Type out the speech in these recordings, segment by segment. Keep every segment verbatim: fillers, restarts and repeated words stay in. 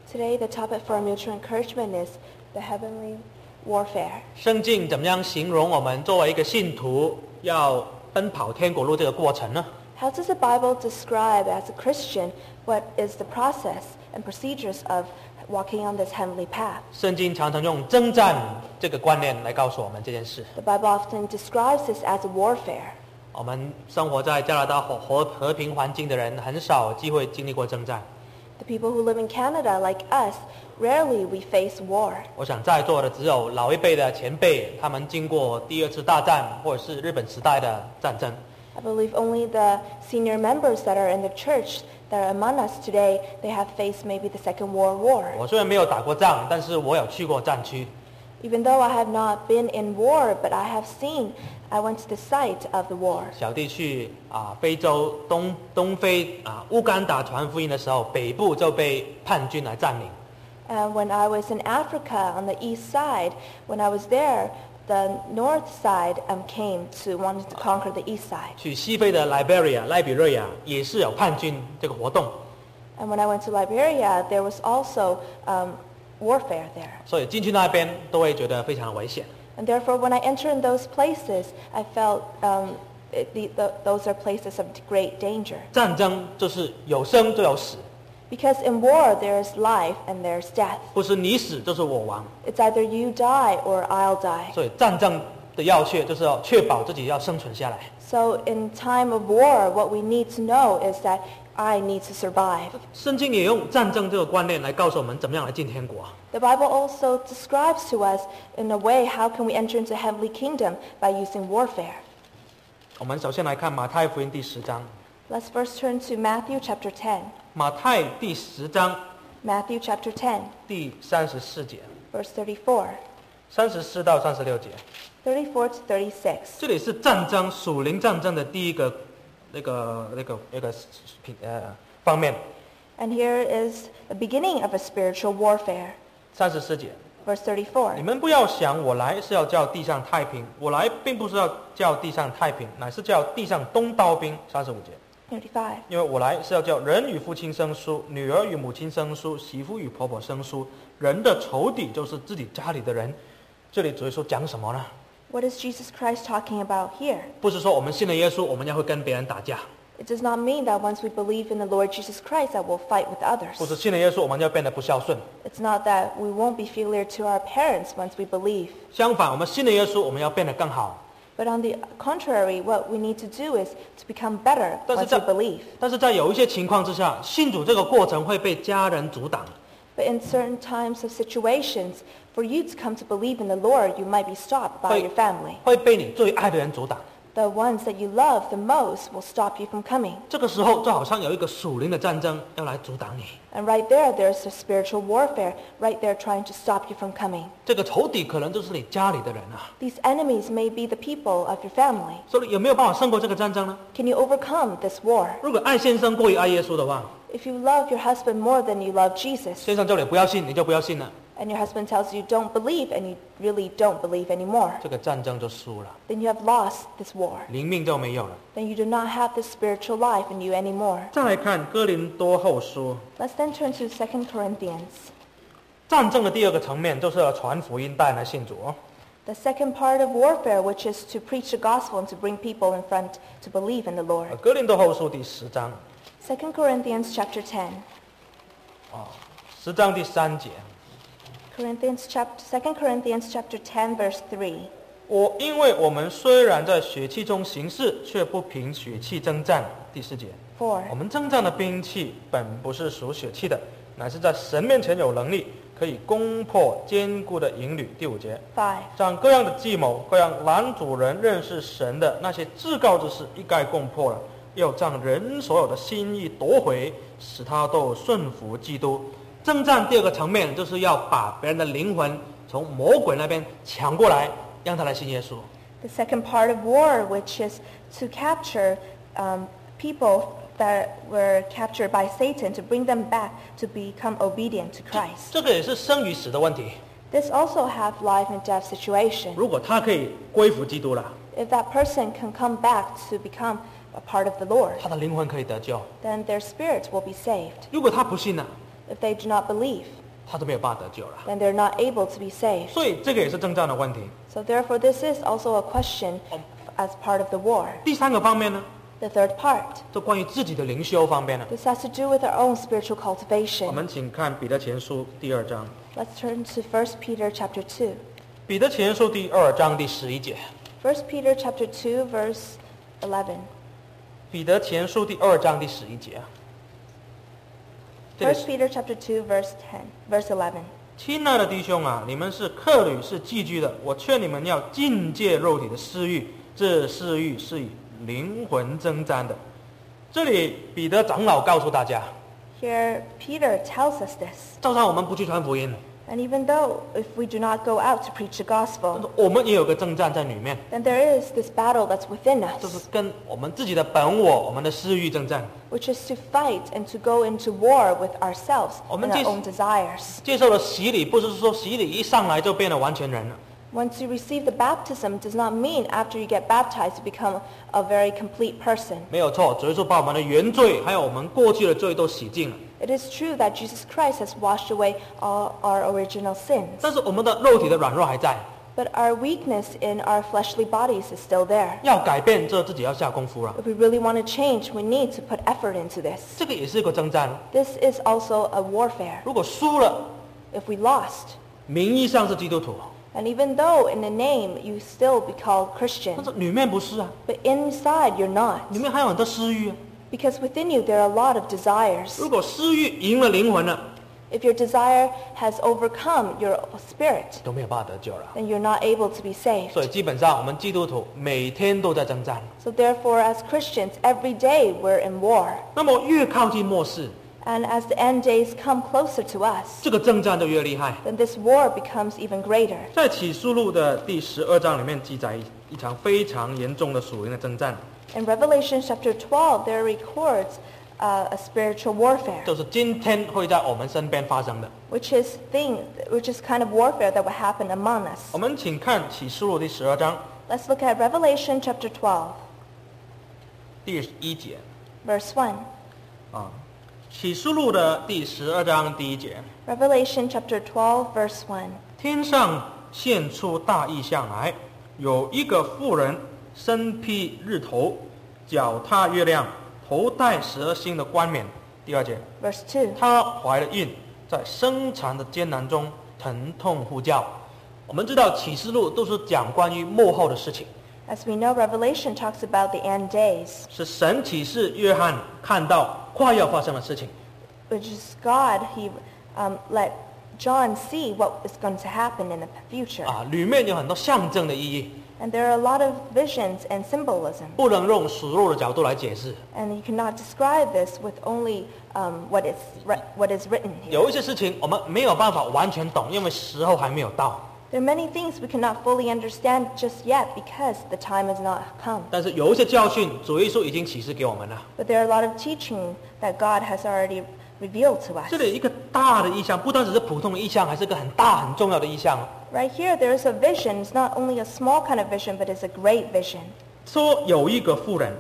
Today, the topic for our mutual encouragement is the heavenly warfare. 圣经怎么样形容我们作为一个信徒要奔跑天国路这个过程呢？ How does the Bible describe, as a Christian, what is the process and procedures of walking on this heavenly path? 圣经常常用征战这个观念来告诉我们这件事。 The Bible often describes this as a warfare. 我们生活在加拿大和和和平环境的人，很少机会经历过征战。 The people who live in Canada, like us, rarely we face war. 我想在座的只有老一辈的前辈，他们经过第二次大战或者是日本时代的战争。 I believe only the senior members that are in the church that are among us today, they have faced maybe the Second World War. 我虽然没有打过仗，但是我有去过战区。 Even though I have not been in war, but I have seen, I went to the site of the war. 小弟去啊非洲东东非啊乌干达传福音的时候，北部就被叛军来占领。 And when I was in Africa on the east side, when I was there, the north side um, came to wanted to conquer the east side. 去西非的 Liberia 赖比瑞亚也是有叛军这个活动， And when I went to Liberia, there was also um, warfare there. 所以进去那边都会觉得非常的危险。 And therefore, when I entered in those places, I felt um, it, the, the, those are places of great danger. 战争就是有生就有死， Because in war, there's life and there's death. 不是你死就是我亡。 It's either you die or I'll die. 所以战争的要诀就是要确保自己要生存下来。 So in time of war, what we need to know is that I need to survive. 圣经也用战争这个观念来告诉我们怎么样来进天国。 The Bible also describes to us, in a way, how can we enter into heavenly kingdom by using warfare. 我们首先来看马太福音第十章。 Let's first turn to Matthew chapter ten. 马太第十章 Matthew chapter ten, 第三十四节， verse thirty-four. 三十四到三十六节， thirty-four to thirty-six. 这里是战争属灵战争的第一个那个那个那个品呃方面。 And here is the beginning of a spiritual warfare. 三十四节， Verse 你 thirty-four. 们不要想我来是要叫地上太平，我来并不是要叫地上太平，乃是叫地上东刀兵。三十五节， thirty-five. 因为我来是要叫人与父亲生疏，女儿与母亲生疏，媳妇与婆婆生疏，人的仇敌就是自己家里的人。这里主耶稣讲什么呢？ What is Jesus Christ talking about here? 不是说我们信了耶稣，我们要会跟别人打架； It does not mean that once we believe in the Lord Jesus Christ that we'll fight with others. 不是信了耶稣，我们要变得不孝顺。 It's not that we won't be filial to our parents once we believe. 相反，我们信了耶稣，我们要变得更好。 But on the contrary, what we need to do is to become better 但是 once 在 we believe. 但是在有一些情况之下，信主这个过程会被家人阻挡。 But in certain times of situations, for you to come to believe in the Lord, you might be stopped by 会 your family. 会被你最爱的人阻挡。 The ones that you love the most will stop you from coming. 这个时候就好像有一个属灵的战争要来阻挡你。 And right there, there's a spiritual warfare right there trying to stop you from coming. 这个仇敌可能就是你家里的人啊。 These enemies may be the people of your family. 所以有没有办法胜过这个战争呢？ Can you overcome this war? 如果爱先生过于爱耶稣的话， If you love your husband more than you love Jesus, 先生叫你不要信，你就不要信了， and your husband tells you don't believe and you really don't believe anymore, 这个战争就输了， then you have lost this war. 灵命就没有了。 Then you do not have this spiritual life in you anymore. 再来看哥林多后书， Let's then turn to Second Corinthians. 战争的第二个层面就是要传福音，带来信主。 The second part of warfare, which is to preach the gospel and to bring people in front to believe in the Lord. 哥林多后书第十章， Second Corinthians chapter ten. 十章第三节， Corinthians chapter Second Corinthians chapter ten verse three. 我因为我们虽然在血气中行事，却不凭血气征战。第四节， Four. 我们征战的兵器本不是属血气的，乃是在神面前有能力，可以攻破坚固的营垒。第五节， Five. 将各样的计谋、各样拦阻人认识神的那些至高之事一概攻破了，又将人所有的心意夺回，使他都顺服基督。征战第二个层面就是要把别人的灵魂从魔鬼那边抢过来，让他来信耶稣。 The second part of war, which is to capture um, people that were captured by Satan, to bring them back to become obedient to Christ. 这个也是生与死的问题。 This also have life and death situation. 如果他可以归服基督了， If that person can come back to become a part of the Lord, 他的灵魂可以得救。 then their spirits will be saved. 如果他不信呢， if they do not believe, 他就没有办法得救了。 then they're not able to be saved. 所以这个也是征战的问题。 So therefore, this is also a question as part of the war. 第三个方面呢， The third part, 就关于自己的灵修方面呢， this has to do with our own spiritual 我 cultivation. 们请看彼得前书第二章。 Let's turn to First Peter chapter two. 彼得前书第二章第十一节。 First Peter chapter two, verse eleven. 彼得前书第二章第十一节啊。这里 First 是 Peter chapter two, verse ten, verse eleven. 亲爱的弟兄啊，你们是客旅，是寄居的，我劝你们要禁戒肉体的私欲，这私欲是与灵魂征战的。这里彼得长老告诉大家， Here, Peter tells us this. 照常我们不去传福音， And even though if we do not go out to preach the 但 gospel, 是我们也有个征战在里面， then there is this battle that's within 就是 us, 跟我们自己的本我、我们的私欲征战。 which is to fight and to go into war with ourselves 我们 and 接- our own desires. 接受了洗礼，不是说洗礼一上来就变得完全人了。 Once you receive the baptism, does not mean after you get baptized you become a very complete person. 没有错，主耶稣把我们的原罪还有我们过去的罪都洗净了， It is true that Jesus Christ has washed away all our original sins, 但是我们的肉体的软弱还在， but our weakness in our fleshly bodies is still there. 要改变这自己要下功夫了。 If we really want to change, we need to put effort into this. 这个也是一个征战。 This is also a warfare. 如果输了， If we lost, 名义上是基督徒， and even though in the name you still be called 但 Christian, 是里面不是啊， but inside you're not, 里面还有很多私欲啊。 because within you there are a lot of desires. 如果私欲赢了灵魂了， If your desire has overcome your spirit, 都没有办法得救了。 then you're not able to be saved. 所以基本上我们基督徒每天都在征战。 So therefore, as Christians, every day we're in war. 那么越靠近末世， And as the end days come closer to us, 这个征战就越厉害。 then this war becomes even greater. 在启示录的第十二章里面记载一场非常严重的属灵的征战， In Revelation chapter twelve, there records uh, a spiritual warfare, 就是今天会在我们身边发生的。 which is thing, which is kind of warfare that will happen among us. 我们请看启示录第十二章 Let's look at Revelation chapter twelve, 第一节 verse one. 啊，启示录的第十二章第一节， Revelation chapter twelve, verse one. 天上现出大异象来，有一个妇人身披日头，脚踏月亮，头戴十二星的冠冕。第二节， Verse two. 她怀了孕，在生产的艰难中疼痛呼叫。我们知道启示录都是讲关于幕后的事情， As we know, Revelation talks about the end days, 是神启示约翰看到快要发生的事情。 which is God. He um, let John see what is going to happen in the future. 啊，里面有很多象征的意义， And there are a lot of visions and symbolism. 不能用属肉的角度来解释。 And you cannot describe this with only um, what, is re- what is written here. 有一些事情我们没有办法完全懂，因为时候还没有到。 There are many things we cannot fully understand just yet because the time has not come. 但是有一些教训，主耶稣已经启示给我们了。 But there are a lot of teaching that God has already revealed to us. 这里一个大的意象，不单只是普通的意象，还是一个很大很重要的意象。 Right here, there is a vision. It's not only a small kind of vision, but it's a great vision. 说有一个妇人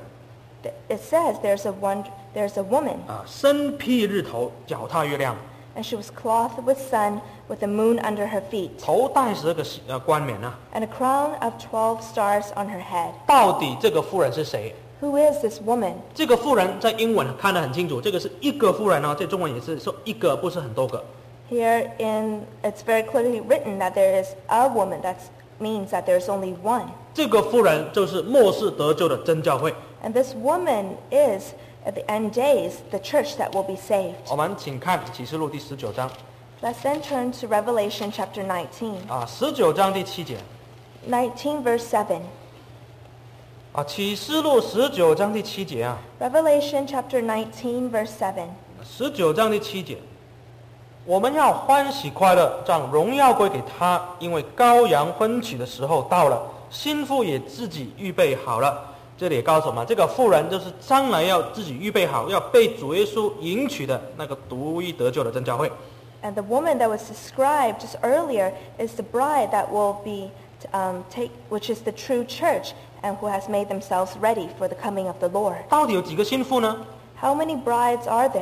It says there's a one, there's a woman, 啊，身披日头，脚踏月亮， and she was clothed with sun, with the moon under her feet, 头戴十二个呃冠冕啊。 and a crown of twelve stars on her head. 到底这个妇人是谁？ Who is this woman? 这个妇人在英文看得很清楚，这个是一个妇人哦，这中文也是说一个，不是很多个。 Here in, it's very clearly written that there is a woman. That means that there's only one. 这个妇人就是末世得救的真教会。 And this woman is, at the end days, the church that will be saved. 我们请看启示录第十九章 Let's then turn to Revelation chapter nineteen. 啊，十九章第七节 nineteen verse seven. 啊，启示录十九章第七节啊， Revelation chapter nineteen verse seven. 十九章第七节，我们要欢喜快乐，将荣耀归给他，因为羔羊婚娶的时候到了，新妇也自己预备好了。这里也告诉我们，这个妇人就是将来要自己预备好，要被主耶稣迎娶的那个独一得救的真教会。 And the woman that was described just earlier is the bride that will be, um, take, which is the true church, and who has made themselves ready for the coming of the Lord. 到底有几个新妇呢？ How many brides are there?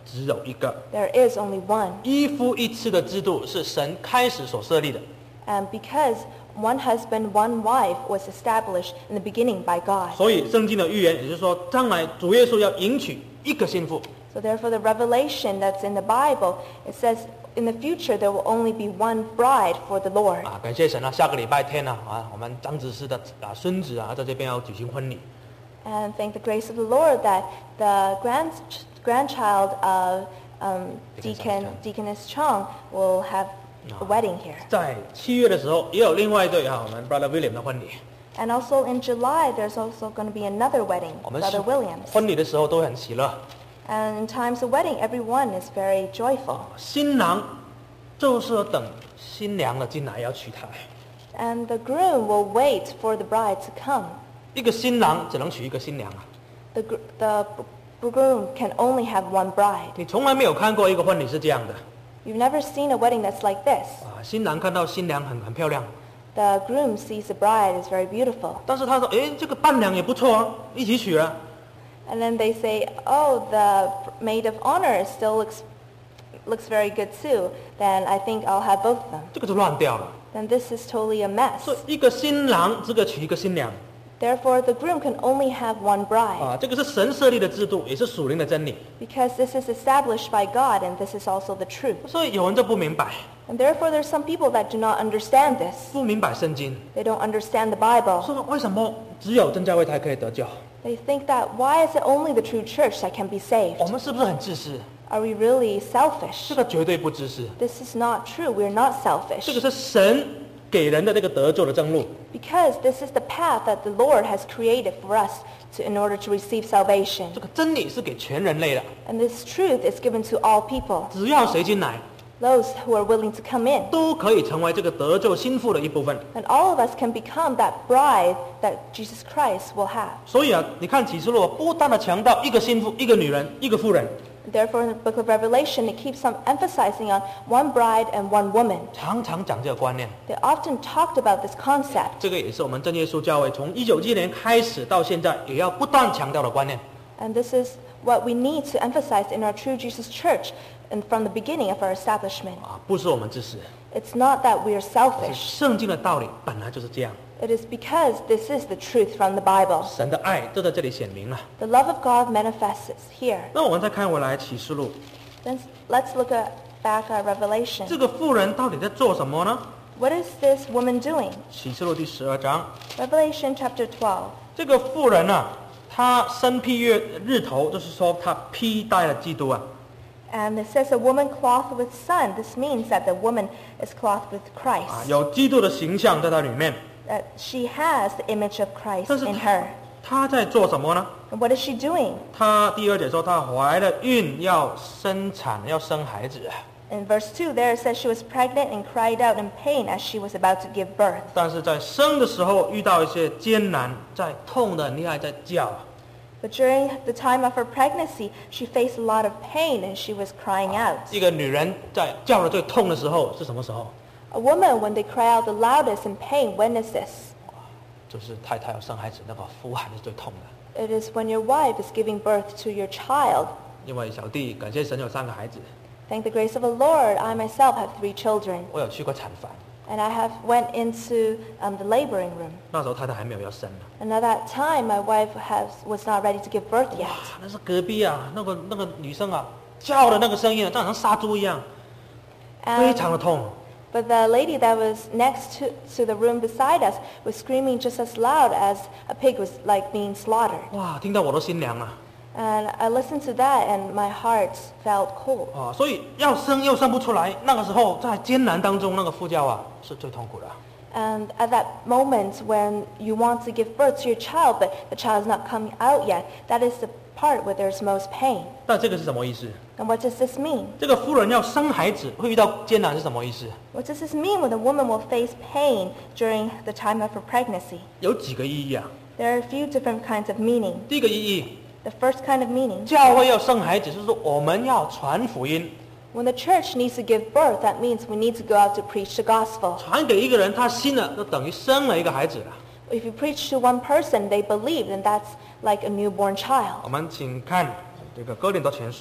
只有一个。 There is only one. 一夫一妻的制度是神开始所设立的， And because one husband, one wife was established in the beginning by God. 所以圣经的预言也就是说，将来主耶稣要迎娶一个新妇。 So therefore the revelation that's in the Bible, it says in the future there will only be one bride for the Lord. 啊，感谢神啊！下个礼拜天啊，啊，我们张执事的啊孙子啊，在这边要举行婚礼。 And thank the grace of the Lord that the grand, grandchild of um, Deacon, Deaconess Chung will have a wedding here. 在七月的时候，也有另外一对啊，我们 Brother William 的婚礼。 And also in July, there's also going to be another wedding, 我们 Brother Williams. 婚礼的时候都很喜乐。 And in times of wedding, everyone is very joyful. 新郎就是要等新娘的进来要娶她。 And the groom will wait for the bride to come. 一个新郎只能娶一个新娘啊！ The, gr- the b- groom can only have one bride. 你从来没有看过一个婚礼是这样的 You've never seen a wedding that's like this. 啊！新郎看到新娘很很漂亮， The groom sees the bride is very beautiful. 但是他说：“诶，这个伴娘也不错啊，一起娶啊。 And then they say, oh, the maid of honor still looks, looks very good too. Then I think I'll have both of them. ” 这个就乱掉了。 Then this is totally a mess. 所以一个新郎只可娶一个新娘 Therefore, the groom can only have one bride. 啊！这个是神设立的制度，也是属灵的真理。 Because this is established by God and this is also the truth. 所以有人就不明白， And therefore, there's some people that do not understand this. 不明白圣经， They don't understand the Bible. 说为什么只有真教会才可以得救？ They think that why is it only the true church that can be saved? 我们是不是很自私？ Are we really selfish? 这个绝对不自私， This is not true. We're not 这个 selfish. 是神给人的这个得救的正路。 Because this is the path that the Lord has created for us to, in order to receive salvation. 这个真理是给全人类的， And this truth is given to all people. 只要谁进来， Those who are willing to come in. 都可以成为这个得救心腹的一部分。 And all of us can become that bride that Jesus Christ will have. 所以啊，你看启示录不断的强调一个心腹、一个女人、一个妇人， Therefore, in the book of Revelation, it keeps on emphasizing on one bride and one woman. 常常讲这个观念。 They often talked about this concept. 这个也是我们真耶稣教会从一九七年开始到现在也要不断强调的观念。 And this is what we need to emphasize in our True Jesus Church and from the beginning of our establishment. 啊，不是我们自私， It's not that we are 是 selfish. 圣经的道理本来就是这样。 It is because this is the truth from the Bible. 神的爱就在这里显明了。 The love of God manifests here. 那我们再看回来启示录， Then let's look at, back at Revelation. 这个妇人到底在做什么呢？ What is this woman doing? 启示录第十二章， Revelation chapter twelve. 这个妇人啊，她身披月日头，就是说她披戴了基督啊。 And it says a woman clothed with sun. This means that the woman is clothed with 啊， Christ. 有基督的形象在她里面。 That she has the image of Christ 但是 in 她 her. 她在做什么呢？ And what is she doing? 她第二节说她怀了孕，要生产，要生孩子。 In verse two, there it says she was pregnant and cried out in pain as she was about to give birth. 但是在生的时候遇到一些艰难，在痛的很厉害，在叫。 But during the time of her pregnancy, she faced a lot of pain and she was crying out. 一个女人在叫的最痛的时候是什么时候？ A woman, when they cry out the loudest in pain, when is this? 就是太太要生孩子，那个呼喊是最痛的。 It is when your wife is giving birth to your child. 因为小弟感谢神有三个孩子， Thank the grace of the Lord, I myself have three children. 我有去过产房， And I have went into um, the laboring room. 那时候太太还没有要生呢。 And at that time, my wife has, was not ready to give birth 哇 yet.， 那是隔壁啊，那个那个女生啊，叫的那个声音啊，就好像杀猪一样，非 And, 常的痛。 but the lady that was next to, to the room beside us was screaming just as loud as a pig was like being slaughtered. 哇，听到我都心凉了 And I listened to that and my heart felt cold. 啊！所以要生又生不出来，那个时候在艰难当中，那个呼叫啊是最痛苦的。 And at that moment when you want to give birth to your child, but the child is not coming out yet, that is the part where there's most pain. 但这个是什么意思？ And what does this mean? 这个妇人要生孩子会遇到艰难是什么意思？ What does this mean when a woman will face pain during the time of her pregnancy? 有几个意义啊？ There are a few different kinds of meaning. 第一个意义， The first kind of meaning, 教会要生孩子，就是说我们要传福音， when the church needs to give birth, that means we need to go out to preach the gospel. 传给一个人，他信了，就等于生了一个孩子了。 If you preach to one person, they believe, then that's like a newborn 我 child. 们请看这个哥林多前书，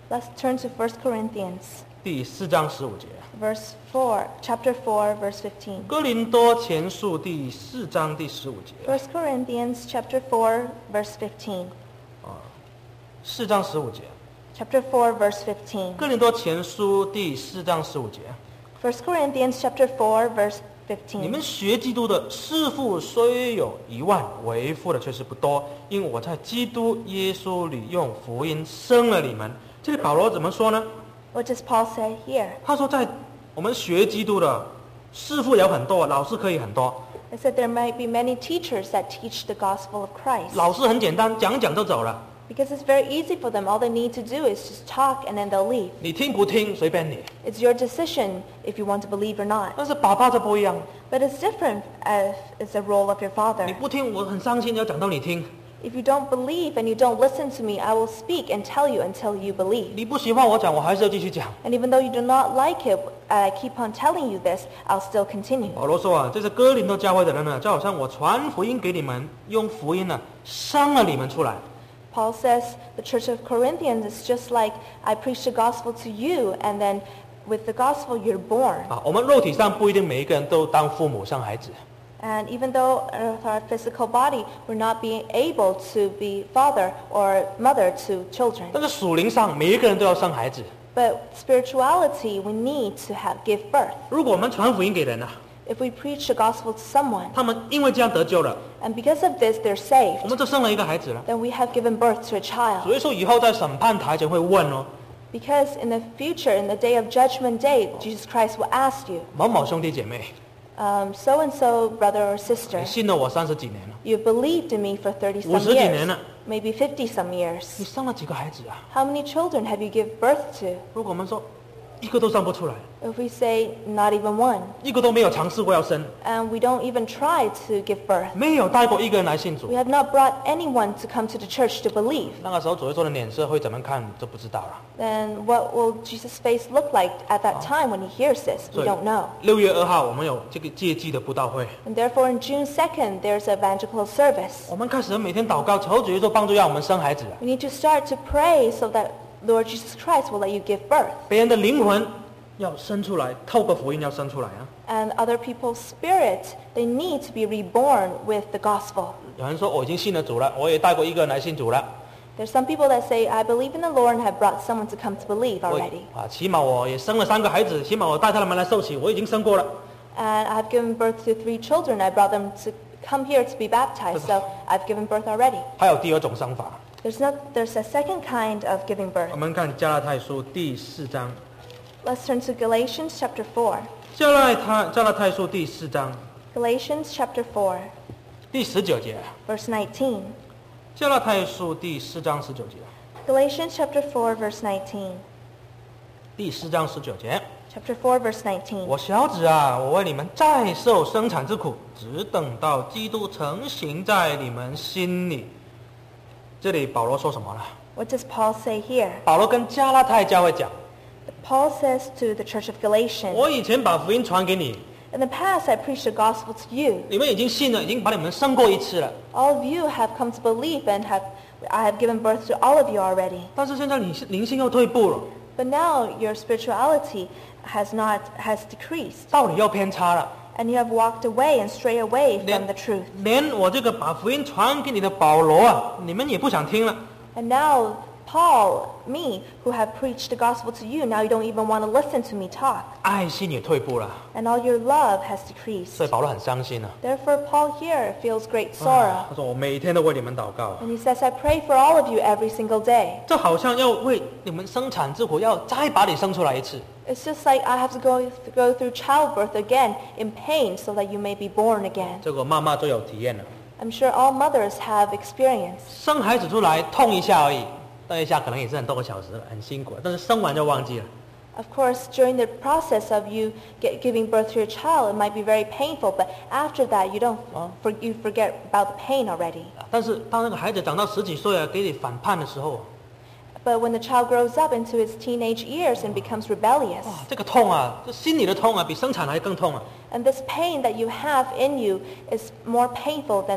Let's turn to First Corinthians 第四章十五节。 verse four, chapter four, verse fifteen. 哥林多前书第四章第十五节。 First Corinthians chapter four, verse fifteen. 四章十五节。 Chapter four, verse fifteen. 哥林多前书第四章十五节。 First Corinthians chapter four, verse 你们 fifteen. 学基督的师傅虽有一万，为父的却是不多，因我在基督耶稣里用福音生了你们。这里保罗怎么说呢？ What does Paul say here? 他说，在我们学基督的师傅有很多，老师可以很多。 It said there might be many teachers that teach the gospel of Christ. 老师很简单，讲讲就走了。 Because it's very easy for them. All they need to do is just talk and then they'll leave. 你听不听随便你。 It's your decision if you want to believe or not. 但是爸爸就不一样， But it's different as is the role of your 你 father. 不听我很伤心，要讲到你听。 If you don't believe and you don't listen to me, I will speak and tell you until you believe. 你不喜欢我讲，我还是要继续讲。 And even though you do not like it, I keep on telling you this, I'll still continue. 保罗说啊，这是哥林多教会的人呢，就好像我传福音给你们，用福音呢生了你们出来。 Paul says the church of Corinthians is just like I preach the gospel to you, and then with the gospel you're born. 啊，我们肉体上不一定每一个人都当父母生孩子， And even though with our physical body, we're not being able to be father or mother to children. 但是属灵上每一个人都要生孩子。 But spirituality, we need to have give birth. 如果我们传福音给人啊， If we preach the gospel to someone, 他们因为这样得救了， and because of this they're 我 saved, 们就生了一个孩子了。 then we have given birth to a child. 所以说以后在审判台前会问哦， Because in the future, in the day of judgment day, Jesus Christ will ask you, 某某兄弟姐妹， um, so-and-so brother or sister, 你信了我三十几年了， you believed in me for thirty some 五十几年 years, 了， maybe fifty some 你 years. 生了几个孩子啊？ How many children have you given birth to? 如果我们说一个都生不出来， If we say not even one, 一个都没有尝试过要生， and we don't even try to give birth, 没有带过一个人来信主 we，have not brought anyone to come to the church to believe, 那个时候主耶稣的脸色会怎么看就不知道了。 then what will Jesus' face look like at that time when he hears this? We 所以 don't know. 六月二号我们有这个借祭的布道会， And therefore on June second, there's an evangelical service. 我们开始每天祷告，求主耶稣帮助让我们生孩子。 We need to start to pray so that Lord Jesus Christ will let you give birth. 别人的灵魂要生出来，透过福音要生出来啊。 And other people's spirit, they need to be reborn with the gospel. 有人说我已经信了主了，我也带过一个人来信主了， There's some people that say, I believe in the Lord and have brought someone to come to believe 我 already. 啊，起码我也生了三个孩子，起码我带他们来受洗，我已经生过了。 And I've given birth to three children. I brought them to come here to be baptized, so I've given birth already. 还有第二种生法， There's not, there's a second kind of giving birth. 我们看加拉太书第四章， Let's turn to Galatians chapter four. 加拉太加拉太书第四章 Galatians chapter four, 第十九节， verse nineteen. 加拉太书第四章十九节， Galatians chapter four, verse nineteen. 第四章十九节。 Chapter four, verse nineteen. 我小子啊，我为你们再受生产之苦，只等到基督成行在你们心里。这里保罗说什么呢？ What does Paul say here? 保罗跟加拉太教会讲， Paul says to the church of Galatians, 我以前把福音传给你， in the past I preached the gospel to you. 你们已经信了，已经把你们生过一次了。 All of you have come to believe and have I have given birth to all of you already. 但是现在你灵性又退步了， But now your spirituality has not has decreased, 道理又偏差了。 and you have walked away and strayed away from 连 the truth. 连我这个把福音传给你的保罗啊，你们也不想听了。 And now Paul, me, who have preached the gospel to you, now you don't even want to listen to me talk. 爱心也退步了， And all your love has decreased. 所以保罗很伤心啊。 Therefore Paul here feels great sorrow. 他说我每天都为你们祷告， And he says, I pray for all of you every single day. 这好像要为你们生产之苦，要再把你生出来一次。 It's just like I have to go, go through childbirth again in pain so that you may be born again. 这个妈妈都有体验了， I'm sure all mothers have experienced. 生孩子出来痛一下而已，那一下可能也是很多个小时，很辛苦，但是生完就忘记了。 Of course, during the process of you get, giving birth to your child, it might be very painful, but after that, you don't for, you forget about the pain already. 但是当那个孩子长到十几岁啊，给你反叛的时候， But when the child grows up into his teenage years and becomes rebellious, 哇，这个痛啊，这心里的痛啊，比生产还更痛啊！ and this pain that you have in you is more painful than the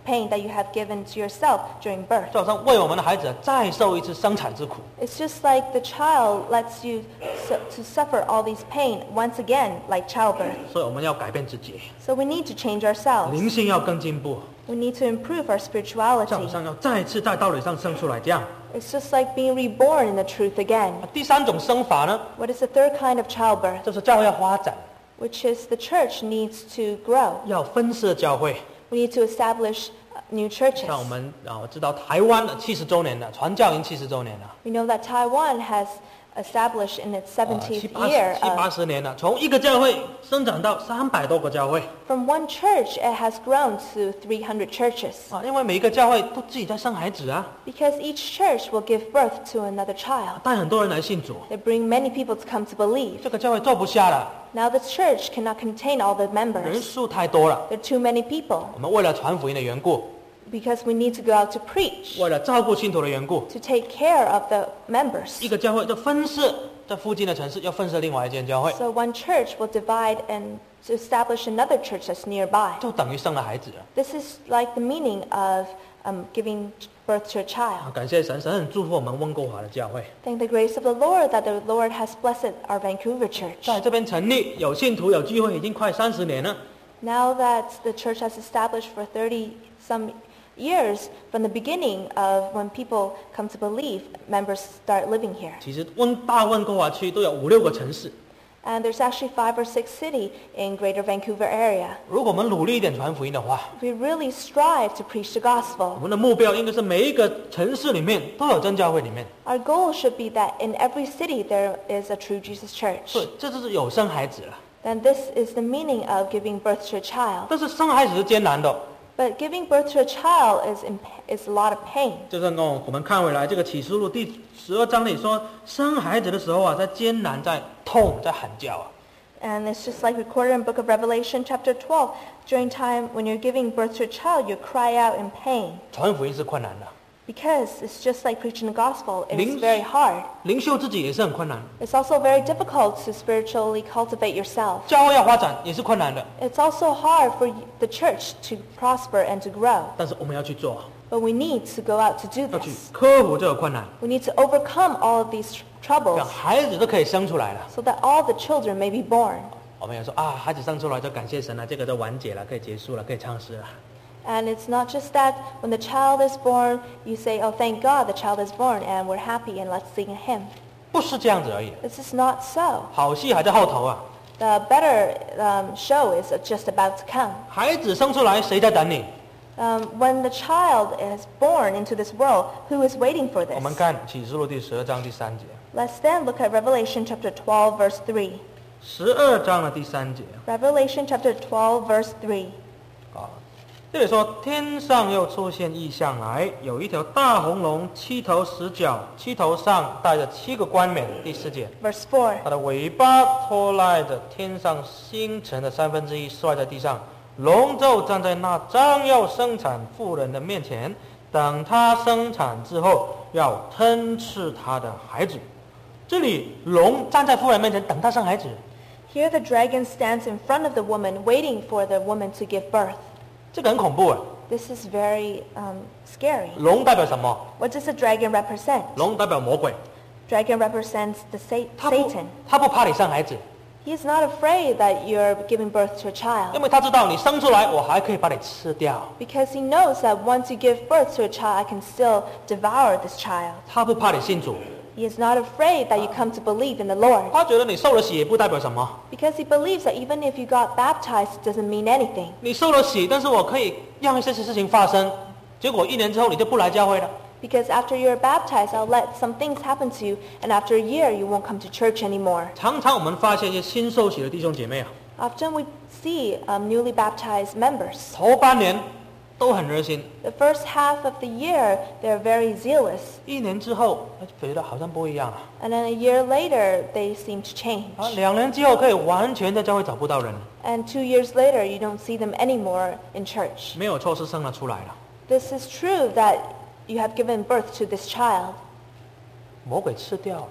pain that you have given to yourself during birth. 就好像为我们的孩子再受一次生产之苦。 It's just like the child lets you su- to suffer all these pain once again, like childbirth. 所以我们要改变自己， So we need to change ourselves. 灵性要更进步， We need to improve our 就好 spirituality. 像要再次在道理上生出来这样。 It's just like being reborn in the truth again. 第三种生法呢， What is the third kind of childbirth? 就是教会要发展， Which is the church needs to grow. 要分设教会。 We need to establish uh, new churches. 像我们啊，我知道台湾的七十周年了，传教营七十周年了， We know that Taiwan has established in its 啊 seventieth 七八 year 七八 of, 十年了，从一个教会生长到三百多个教会 from one church, it has grown to three hundred churches. 啊，因为每一个教会都自己在生孩子啊， Because each church will give birth to another child. 带很多人来信主， They bring many people to come to believe. 这个教会坐不下了， Now the church cannot contain all the 人 members. 数太多了。 There are too many people. 我们为了传福音的缘故， Because we need to go out to preach, 为了照顾信徒的缘故， to take care of the members. 一个教会就分设在附近的城市，要分设另外一间教会， So one church will divide and to establish another church that's nearby. 就等于生了孩子了。 This is like the meaning of um, giving birth to a 啊 child. 感谢神，神很祝福我们温哥华的教会， Thank the grace of the Lord that the Lord has blessed our Vancouver church. 在这边成立有信徒有聚会已经快三十年了。 Now that the church has established for thirty some years, from the beginning of when people come to believe, members start living here. 其实温大温哥华区都有五六个城市， And there's actually five or six cities in Greater Vancouver area. 如果我们努力一点传福音的话， We really strive to preach the 我 gospel. 们的目标应该是每一个城市里面都有真教会里面， Our goal should be that in every city there is a true Jesus church. 所以这就是有生孩子了。 Then this is the meaning of giving birth to a child. 但是生孩子是艰难的， But giving birth to a child is in, is a lot of pain. 就像哦，我们看回来这个启示录第十二章里说，生孩子的时候啊，在艰难，在痛，在喊叫啊。 And it's just like recorded in book of Revelation chapter twelve. During time when you're giving birth to a child, you cry out in pain. 传福音是困难的， Because it's just like preaching the gospel. It's Ling- very hard. 灵修自己也是很困难， It's also very difficult to spiritually cultivate yourself. 教会要发展也是困难的， It's also hard for the church to prosper and to grow. 但是我们要去做， But we need to go out to do 要去 this. 克服这个困难， We need to overcome all of these tr- troubles 让孩子都可以生出来了。 so that all the children may be born. 我们也说啊，孩子生出来就感谢神了，这个都完结了，可以结束了，可以唱诗了。 And it's not just that when the child is born, you say, oh, thank God the child is born, and we're happy, and let's sing a hymn. 不是这样子而已， This is not so. 好戏还在后头啊！ The better um, show is just about to come. 孩子生出来，谁在等你？ Um, when the child is born into this world, who is waiting for 我们 this? 看启示录第十二章第三节， Let's then look at Revelation chapter twelve, verse three. 十二章的第三节 Revelation chapter twelve, verse three. 啊，这里说天上又出现异象来，有一条大红龙，七头十角，七头上带着七个冠冕。第四节， Verse four. 它的尾巴拖拉着天上星辰的三分之一摔在地上，龙就站在那将要生产妇人的面前，等她生产之后，要吞吃她的孩子。这里龙站在妇人面前，等她生孩子。 Here the dragon stands in front of the woman, waiting for the woman to give birth. 这个很恐怖啊！ This is very um, scary. 龙代表什么？ What does the dragon represent? 龙代表魔鬼， Dragon represents the sa- 他不 Satan. 他不怕你生孩子， He's not afraid that you're giving birth to a 因 child 为他知道你生出来，我还可以把你吃掉。 because he knows that once you give birth to a child, I can still devour this child. 他不怕你信主， He is not afraid that you come to believe in the Lord 他觉得你受了洗也不代表什么。 because he believes that even if you got baptized, it doesn't mean anything. 你受了洗，但是我可以让这些事情发生，结果一年之后你就不来教会了。 Because after you're baptized, I'll let some things happen to you, and after a year, you won't come to church anymore. 常常我们发现一些新受洗的弟兄姐妹啊， Often we see um, newly baptized members. 头半年都很热心， The first half of the year, they're very zealous. 一年之后哎觉得好像不一样啊。 And then a year later, they seem to change. 啊，两年之后可以完全在教会找不到人， And two years later, you don't see them anymore in church. 没有错是生了出来了。 This is true that you have given birth to this child. 魔鬼吃掉了，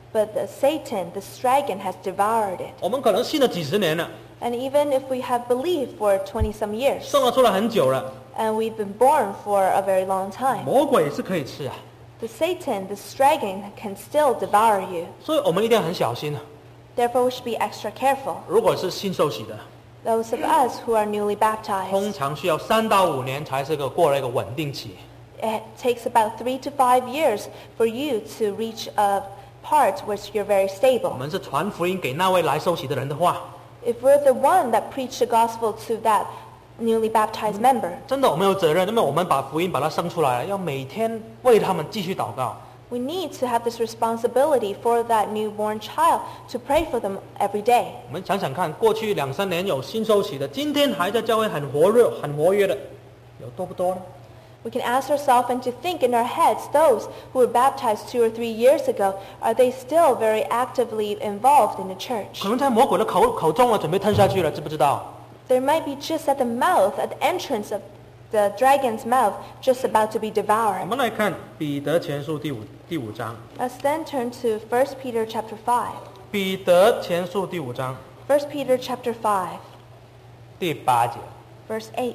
but the Satan, this dragon, has devoured it. 我们可能信了几十年了， And even if we have believed for twenty some years, 生了出来很久了， and we've been born for a very long time, 魔鬼是可以吃啊， the Satan, this dragon, can still devour you. 所以我们一定要很小心啊。 Therefore, we should be extra careful. 如果是新受洗的， Those of us who are newly 通 baptized, 常需要三到五年才是个过了一个稳定期。 it takes about three to five years for you to reach a part where you're very 我 stable. 们是传福音给那位来受洗的人的话， If we're the one that preach the gospel to that newly baptized member, 真的我们有责任，因为我们把福音把它生出来了，要每天为他们继续祷告。 we need to have this responsibility for that newborn child to pray for them every day. 我们想想看，过去两三年有新受洗的，今天还在教会很活跃、很活跃的，有多不多呢？ We can ask ourselves and to think in our heads, those who were baptized two or three years ago, are they still very actively involved in the church? 可能在魔鬼的口口中了，准备吞下去了，知不知道？ There might be just at the mouth, at the entrance of the dragon's mouth, just about to be 我 devoured. 们来看彼得前书第五第五章， Let's then turn to First Peter chapter five. 彼得前书第五章 First Peter chapter five, 第八节。 verse eight.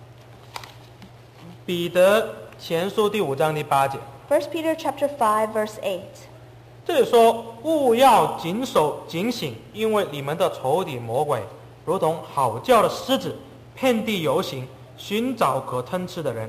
彼得前书第五章第八节， First Peter chapter five, verse eight. 这里说：勿要谨守警醒，因为你们的仇敌魔鬼，如同嚎叫的狮子，遍地游行，寻找可吞吃的人。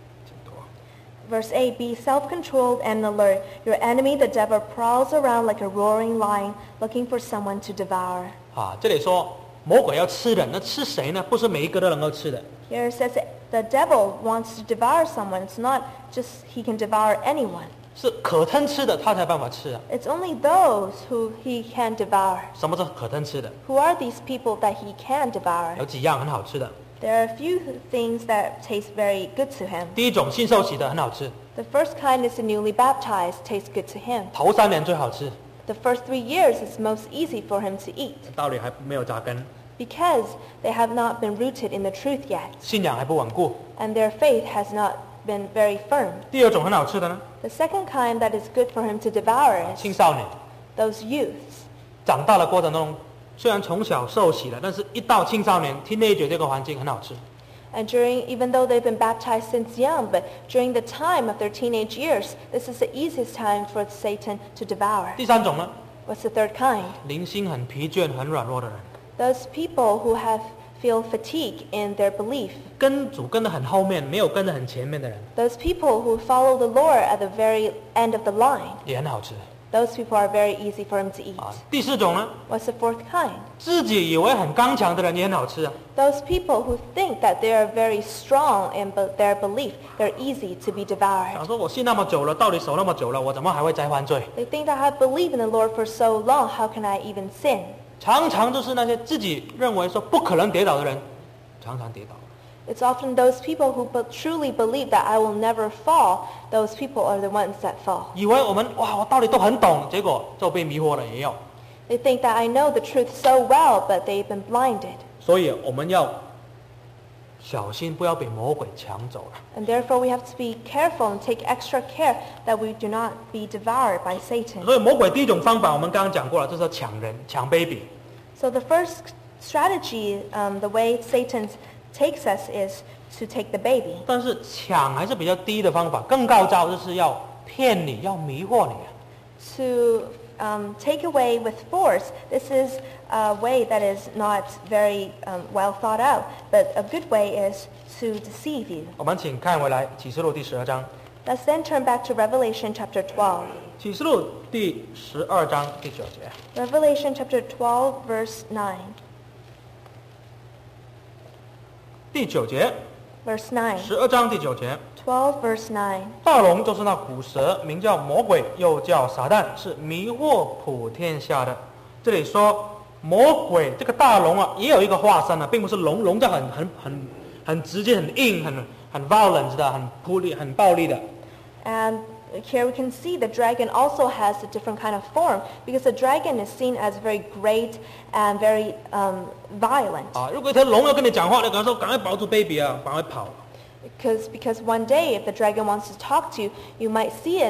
Verse eight, be self-controlled and alert. Your enemy, the devil, prowls around like a roaring lion, looking for someone to devour. 啊，这里说魔鬼要吃人，那吃谁呢？不是每一个都能够吃的。 Here it says that the devil wants to devour someone. It's not just he can devour anyone. 是可吞吃的，他才有办法吃啊。 It's only those who he can devour. 什么是可吞吃的？ Who are these people that he can devour? 有几样很好吃的。 There are a few things that taste very good to him. 第一种新受洗的很好吃， The first kind is the newly baptized, tastes good to him. 头三年最好吃， The first three years is most easy for him to eat 道理还没有扎根， because they have not been rooted in the truth yet, 信仰还不稳固。 and their faith has not been very firm. 第二种很好吃的呢， The second kind that is good for him to devour is 青少年 those youths. 长大的过程中，虽然从小受洗了，但是一到青少年 teenager 这个环境很好吃。 And during, even though they've been baptized since young, but during the time of their teenage years, this is the easiest time for Satan to devour. 第三种呢， What's the third kind? 灵性很疲倦、很软弱的人， Those people who have feel fatigue in their belief. 跟主跟得很后面，没有跟得很前面的人， Those people who follow the Lord at the very end of the line. 也很好吃 Those people are very easy for him to eat. 啊。第四种呢， What's the fourth kind? 自己以为很刚强的人也很好吃啊。 Those people who think that they are very strong in be- their belief, they're easy to be devoured. 想说我信那么久了，道理守那么久了，我怎么还会再犯罪？ They think that I believe in the Lord for so long, how can I even sin? 常常就是那些自己认为说不可能跌倒的人，常常跌倒。 It's often those people who be- truly believe that I will never fall, those people are the ones that fall. 以为我们哇，我道理都很懂，结果就被迷惑了也有。 They think that I know the truth so well, but they've been blinded. 所以我们要小心，不要被魔鬼抢走了。 And therefore we have to be careful and take extra care that we do not be devoured by Satan. 所以魔鬼第一种方法，我们刚刚讲过了，就是抢人、抢 baby。 So the first strategy, um, the way Satan takes us is to take the baby. 但是抢还是比较低的方法，更高招就是要骗你，要迷惑你。 To um, take away with force, this is a way that is not very um, well thought out, but a good way is to deceive you. 我们请看回来启示录第十二章， Let's then turn back to Revelation chapter twelve. 启示录第十二章第九节。 Revelation chapter twelve, verse nine. 第九节， Verse nine. 十二章第九节， twelve, verse nine. 大龙就是那古蛇，名叫魔鬼，又叫撒旦，是迷惑普天下的。这里说魔鬼这个大龙啊，也有一个化身啊，并不是龙，龙叫很很很很直接、很硬、很很 violent 的、很暴力、很暴力的。 And here we can see the dragon also has a different kind of form because the dragon is seen as very great and very um, violent. 啊，如果一条龙要跟你讲话，你跟他说赶快保住 baby 啊，赶快跑。 Because, because one day if the dragon wants to talk to you, you might see him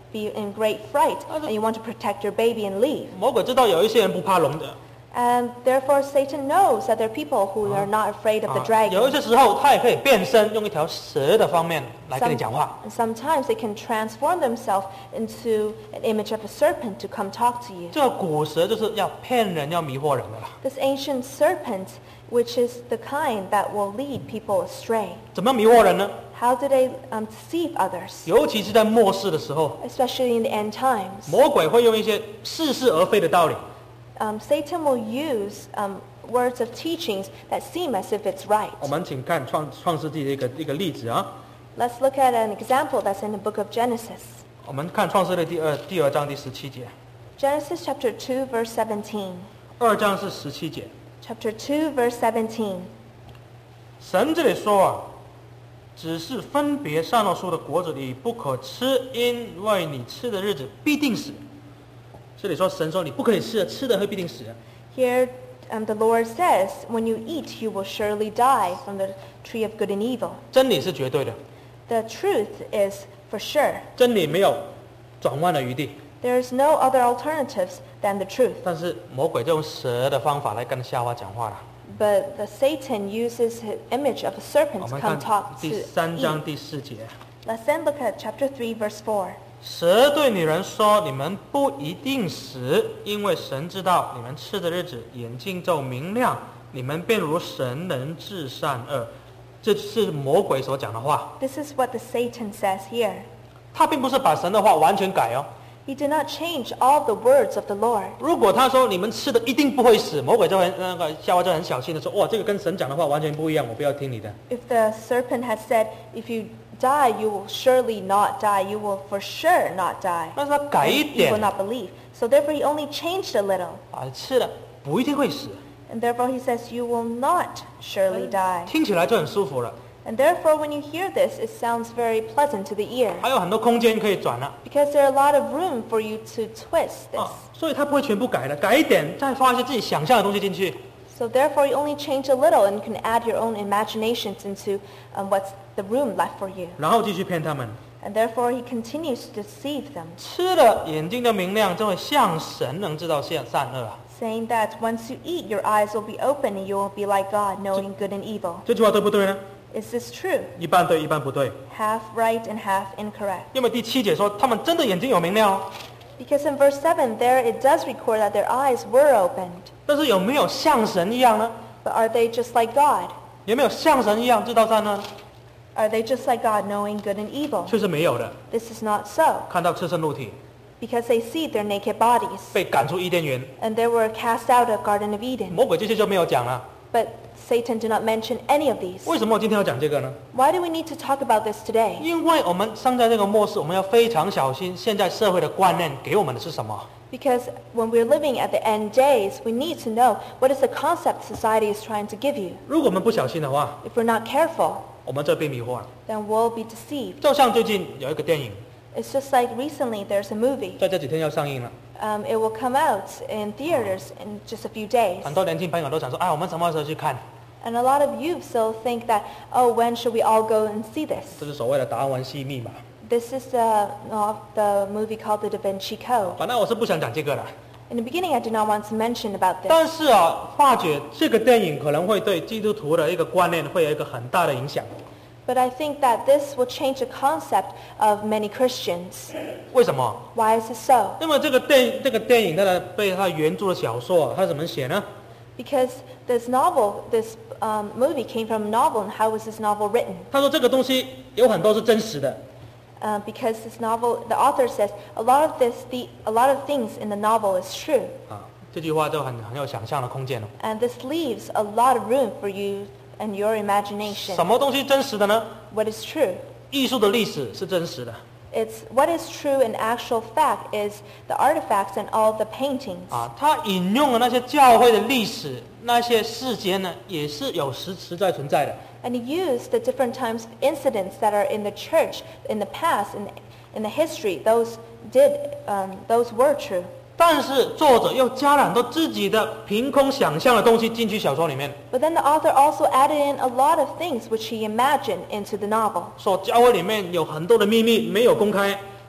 be in great fright, and you want to protect your baby and leave. 魔鬼知道有一些人不怕龙的， And therefore Satan knows that there are people who are not afraid of the 啊有一 dragon. 些时候他也可以变身，用一条蛇的方面来跟你 Some- 讲话。 and sometimes they can transform themselves into an image of a serpent to come talk to you. 这个古蛇就是要骗人、要迷惑人的啦。 This ancient serpent, which is the kind that will lead people astray. 怎么样迷惑人呢？ How do they um, deceive others? 尤其是在末世的时候， Especially in the end times. 魔鬼会用一些似是而非的道理， Um, Satan will use um, words of teachings that seem as if it's right. 我们请看创创世纪的一个一个例子啊。 Let's look at an example that's in the book of Genesis. 我们看创世纪第二第二章第十七节， Genesis chapter two, verse seventeen. 二章是十七节。 Chapter two, verse seventeen. 神这里说啊，只是分别善恶树的果子你不可吃，因为你吃的日子必定死。这里说神说你不可以吃，吃的会必定死。 Here um, the Lord says, when you eat, you will surely die from the tree of good and evil. 真理是绝对的， The truth is for sure. 真理没有转弯的余地。 There is no other alternatives than the truth. 但是魔鬼就用蛇的方法来跟夏娃讲话了。 But the Satan uses his image of a 我 serpent to 们 come 看 talk 第 to 三章 Eve. 第四节， Let's then look at chapter three, verse four. 蛇对女人说：“你们不一定死，因为神知道你们吃的日子，眼睛就明亮，你们便如神能治善恶。”这是魔鬼所讲的话， This is what the Satan says here. 他并不是把神的话完全改哦。 He did not change all the words of the Lord. 如果他说你们吃的一定不会死，魔鬼就很那个夏娃就很小心的说：“哇，这个跟神讲的话完全不一样，我不要听你的。 If the serpent had said, if you die, you will surely not die. You will for sure not die. ” 但是他改一 And you 点 will not believe. So therefore he only changed a little. 啊，吃了不一定会死， And therefore he says, you will not surely die. 听起来就很舒服了， And therefore when you hear this, it sounds very pleasant to the ear. 还有很多空间可以转了。 Because there are a lot of room for you to twist this. 啊，所以他不会全部改的，改一点，再放一些自己想象的东西进去。 So therefore you only change a little and you can add your own imaginations into um, what's the room left for you. 然后继续骗他们， And therefore he continues to deceive them, 吃了眼睛就明亮，就会像神能知道善善恶啊。 saying that once you eat, your eyes will be open and you will be like God, knowing good and evil. 这句话对不对呢？ Is this true? 一半对，一半不对。 Half right and half incorrect. 因为第七节说他们真的眼睛有明亮哦， Because in verse seven, there it does record that their eyes were opened. 但是有没有像神一样呢？ But are they just like God? 有没有像神一样知道善恶呢？ Are they just like God, knowing good and evil? 却是没有的。 This is not so, 看到赤身露体， because they see their naked bodies. 被赶出伊甸园， And they were cast out of Garden of Eden. 魔鬼这些就没有讲了。 But Satan did not mention any of these. 为什么我今天要讲这个呢？ Why do we need to talk about this today? 因为我们生在这个末世，我们要非常小心现在社会的观念给我们的是什么。 Because when we're living at the end days, we need to know what is the concept society is trying to give you. 如果我们不小心的话， If we're not careful, 我们就被迷惑了。 then we'll be deceived. 就像最近有一个电影， It's just like recently there's a movie. 在这几天要上映了， Um, it will come out in theaters in just a few days. 很多年轻朋友都想说，哎，我们什么时候去看？ And a lot of youth still think that, oh, when should we all go and see this? 这是所谓的达文西密码。 This is the, uh, the movie called The Da Vinci Code. 反正我是不想讲这个的， In the beginning, I did not want to mention about this. 但是啊，发觉这个电影可能会对基督徒的一个观念会有一个很大的影响。 But I think that this will change the concept of many Christians. 为什么？ Why is it so? 因为这个电这个电影它的被它原著的小说，它怎么写呢？ Because this novel, this um, movie came from a novel, and how was this novel written? 他说这个东西有很多是真实的， Uh, because this novel, the author says, a lot of this, the, a lot of things in the novel is true. 啊，这句话就很很有想象的空间了。 And this leaves a lot of room for you and your imagination. 什么东西真实的呢？ What is true? 艺术的历史是真实的 It's what is true in actual fact is the artifacts and all the paintings. 啊，他引用的那些教会的历史，那些事件呢，也是有实实在存在的。 And he used the different times incidents that are in the church, in the past, in, in the history. Those did, um, those were true. 但是作者又加了很多自己的凭空想象的东西进去小说里面， But then the author also added in a lot of things which he imagined into the novel. 说教会里面有很多的秘密没有公开，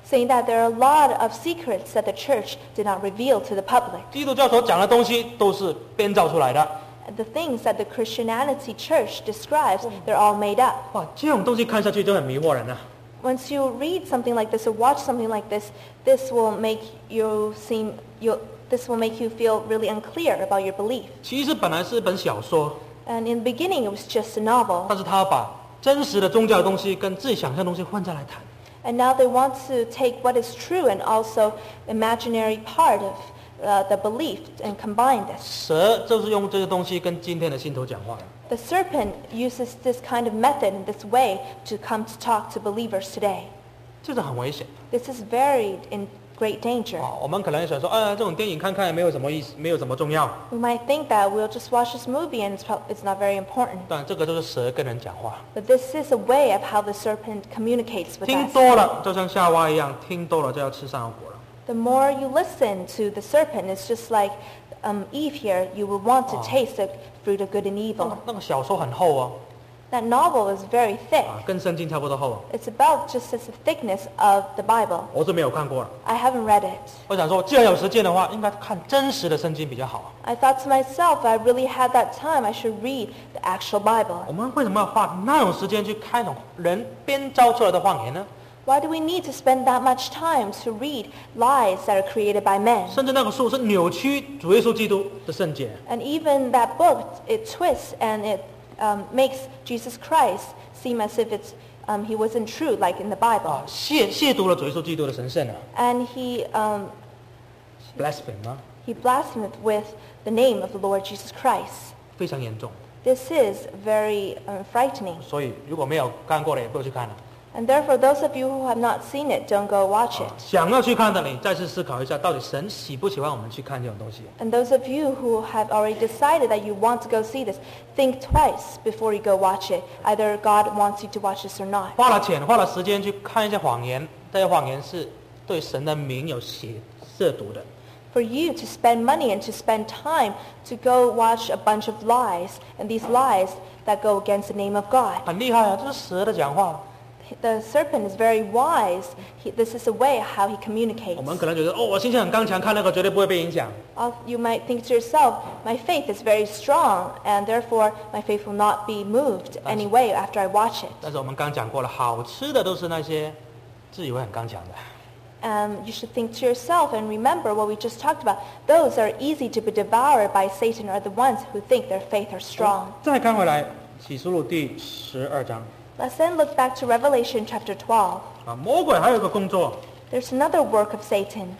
saying that there are a lot of secrets that the church did not reveal to the public. 基督教所讲的东西都是编造出来的。 The things that the Christianity church describes, they're all made up. 哇，这种东西看下去就很迷惑人啊。 Once you read something like this or watch something like this, this will make you seem you this will make you feel really unclear about your belief. 其实本来是一本小说， And in the beginning, it was just a novel. 但是他把真实的宗教的东西跟自己想象的东西混在来谈。 And now they want to take what is true and also imaginary part of uh, the belief and combine this. 蛇就是用这个东西跟今天的信徒讲话的。 The serpent uses this kind of method in this way to come to talk to believers today. 这是很危险。 This is very in great danger. 啊，我们可能想说，哎，这种电影看看也没有什么意思，没有什么重要。 We might think that we'll just watch this movie and it's, prob- it's not very important. 但这个就是蛇跟人讲话， But this is a way of how the serpent communicates with 听 us. 多了就像夏娃一样，听多了就要吃善恶果了。 The more you listen to the serpent, it's just like um, Eve here, you will want to Oh. taste the fruit of good and 那 evil. 个那个小说很厚哦， That novel is very thick. 啊，跟圣经差不多厚哦。 It's about just as the thickness of the Bible. 我是没有看过了。 I haven't read it. 我想说，既然有时间的话，应该看真实的圣经比较好。 I thought to myself, I really had that time, I should read the actual Bible. 我们为什么要花那种时间去看那种人编造出来的谎言呢？ Why do we need to spend that much time to read lies that are created by men? 甚至那个书是扭曲主耶稣基督的圣洁。 And even that book, it twists and it um, makes Jesus Christ seem as if it's um, he wasn't true, like in the Bible. 啊，亵亵渎了主耶稣基督的神圣啊 And he um, ，blasphemy 吗？ he blasphemed with the name of the Lord Jesus Christ. 非常严重。 This is very um, frightening. 所以如果没有看过的，也不要去看了。 And therefore, those of you who have not seen it, don't go watch it. 想要去看的，你再次思考一下，到底神喜不喜欢我们去看这种东西？ And those of you who have already decided that you want to go see this, think twice before you go watch it. Either God wants you to watch this or not. 花了钱，花了时间去看一些谎言，这些谎言是对神的名有亵亵渎的。 For you to spend money and to spend time to go watch a bunch of lies, and these lies that go against the name of God. 很厉害啊，这是蛇的讲话。 The serpent is very wise. He, this is a way how he 我 communicates. 们可能觉得，哦，我心情很刚强，看那个绝对不会被影响。 Uh, You might think to yourself, my faith is very strong, and therefore my faith will not be moved anyway after I watch it. 但是我们刚讲过了，好吃的都是那些自以为很刚强的。 Um, you should think to yourself and remember what we just talked about. Those that are easy to be devoured by Satan are the ones who think their faith are strong. 再看回来，启示录第十二章 Let's then look back to Revelation chapter twelve. 啊，魔鬼还有一个工作 There's another work of Satan.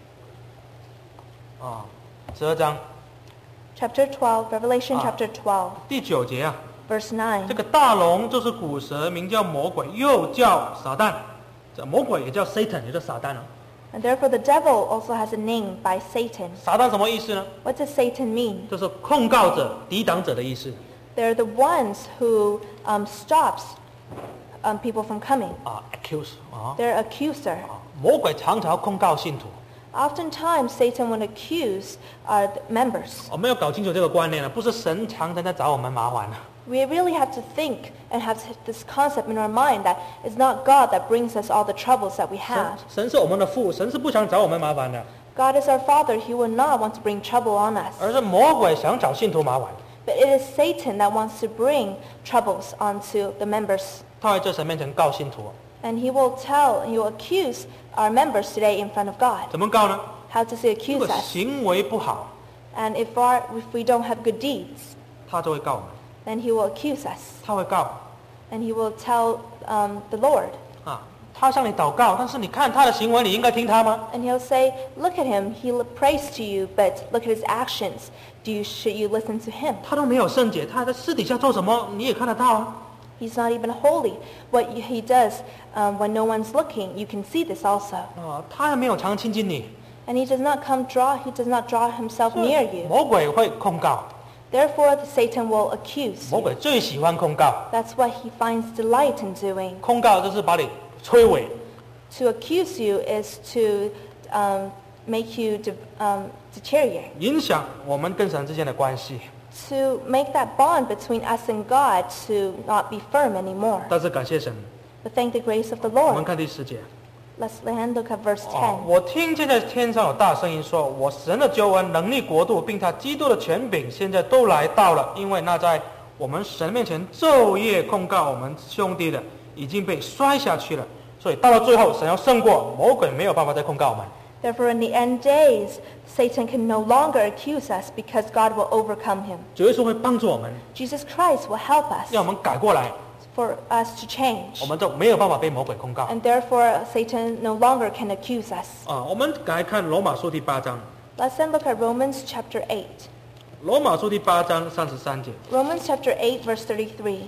啊，十二章 Chapter twelve, Revelation Ah. chapter twelve, 第九节啊， verse nine. 这个大龙就是古蛇，名叫魔鬼，又叫撒旦。这魔鬼也叫 Satan， 也叫撒旦啊。 And therefore the devil also has a name by Satan. 撒旦什么意思呢？ What does Satan mean? 就是控告者、抵挡者的意思 They're the ones who um, stops um, people from coming. 啊 ，accuse 啊 They're accuser. 啊，魔鬼常常控告信徒。 Oftentimes Satan would accuse our members. 我们要搞清楚这个观念了，不是神常常在找我们麻烦啊， We really have to think and have this concept in our mind that it's not God that brings us all the troubles that we 神 have. 神是我们的父，神是不想找我们麻烦的， God is our Father. He will not want to bring trouble on us. 而是魔鬼想找信徒麻烦， But it is Satan that wants to bring troubles onto the members. 他会在神面前告信徒， And he will tell, he will accuse our members today in front of God. 怎么告呢？ How does he 如 accuse 果 us? 行为不好， And if, our, if we don't have good deeds, 他就会告我们， then he will accuse us. 他会告 And he will tell um, the Lord. 啊，他向你祷告，但是你看他的行为，你应该听他吗？ And he'll say, look at him. He prays to you, but look at his actions. Do you, should you listen to him? 他都没有圣洁，他在私底下做什么，你也看得到啊。 He's not even holy. What he does um, when no one's looking, you can see this also. 啊，他也没有常亲近你， And he does not come draw, he does not draw himself near you. 魔鬼会控告， Therefore, Satan will accuse 魔 you. 鬼最喜欢控告， That's what he finds delight in doing. 控告就是把你摧毁， To accuse you is to um, make you de- um, deteriorate. 影响我们跟神之间的关系。 To make that bond between us and God to not be firm anymore. 但是感谢神， But thank the grace of the 我们 Lord. 看第十节， Let's and look at verse 哦 ten.， 我听见在天上有大声音说：“我神的救恩、能力、国度，并他基督的权柄，现在都来到了。因为那在我们神面前昼夜控告我们兄弟的，已经被摔下去了。所以到了最后，神要胜过魔鬼，没有办法再控告我们。 Therefore, in the end days, Satan can no longer accuse us because God will overcome him. 主耶稣会帮助我们， Jesus Christ will help us 让我们改过来， for us to 我 change. 们就没有办法被魔鬼控告。 And therefore, Satan no longer can accuse us. 啊，我们来看罗马书第八章， Let's then look at Romans chapter eight. 罗马书第八章三十三节。 Romans chapter eight, verse thirty-three.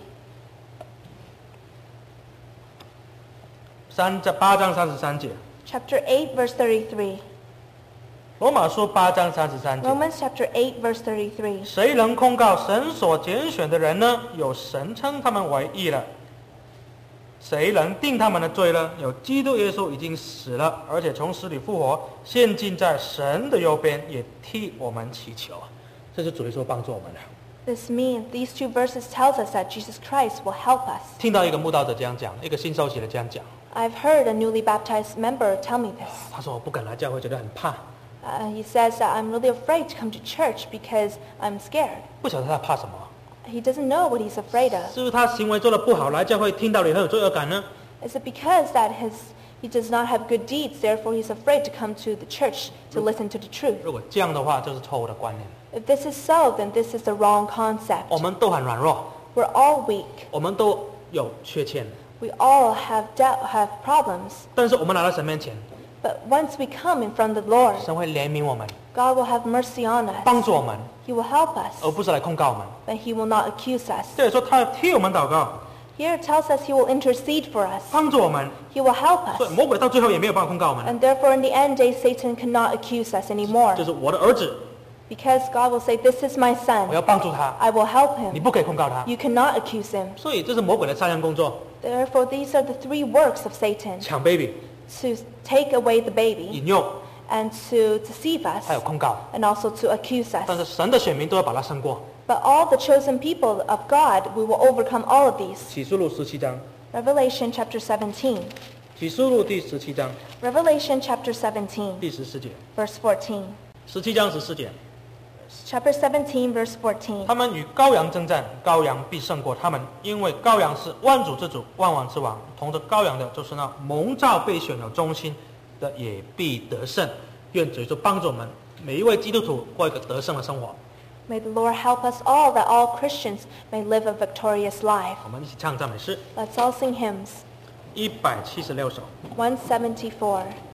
三八章三十三节， Chapter eight, verse thirty-three. 罗马书八章三十三节。 Romans chapter eight, verse thirty-three. 谁能控告神所拣选的人呢？有神称他们为义了。谁能定他们的罪呢？有基督耶稣已经死了，而且从死里复活，现今在神的右边，也替我们祈求。这是主耶稣帮助我们的。 This means these two verses tells us that Jesus Christ will help us. 听到一个慕道者这样讲，一个新受洗的这样讲， I've heard a newly baptized member tell me this. 他说我不敢来教会，觉得很怕。 Uh, he says that I'm really afraid to come to church because I'm scared. 不晓得他怕什么， He doesn't know what he's afraid of. 是不是他行为做得不好，来教会听到了以后有罪恶感呢？ Is it because that his he does not have good deeds, therefore he's afraid to come to the church to listen to the truth? 如果这样的话，就是错误的观念。 If this is so, then this is the wrong concept. 我们都很软弱， We're all weak. 我们都有缺陷， We all have dealt, have problems. 但是我们来到神面前， But once we come in front of the Lord, 神会怜悯我们， God will have mercy on us. 帮助我们， He will help us, 而不是来控告我们。 but He will not accuse us. 这里说他要替我们祷告， Here it tells us He will intercede for us. 帮助我们， He will help 所以 us. 魔鬼到最后也没有办法控告我们， And therefore, in the end days, Satan cannot accuse us anymore. 就是我的儿子， Because God will say, this is my 我 son. 要帮助他， I will help 你 him. 不可以控告他。 You cannot accuse him. 所以这是魔鬼的三样工作： Therefore, these are the three works of Satan. 抢 baby、 To take away the baby 引诱， and to deceive us 还有控告。 and also to accuse 但 us. 是神的选民都要把他胜过。 But all the chosen people of God, we will overcome all of these. 启示录十七章， Revelation chapter seventeen. 启示录第十七章 Revelation chapter seventeen, 第十四节， verse fourteen. 十七章十四节， Chapter seventeen, verse fourteen. 他们与羔羊征战，羔羊必胜过他们，因为羔羊是万主之主，万王之王。同着羔羊的，就是那蒙召被选有忠心的，也必得胜。愿主就帮助我们每一位基督徒过一个得胜的生活。 May the Lord help us all that all Christians may live a victorious life. 我们一起唱赞美诗， Let's all sing hymns. 一百七十六首。 one seventy-four.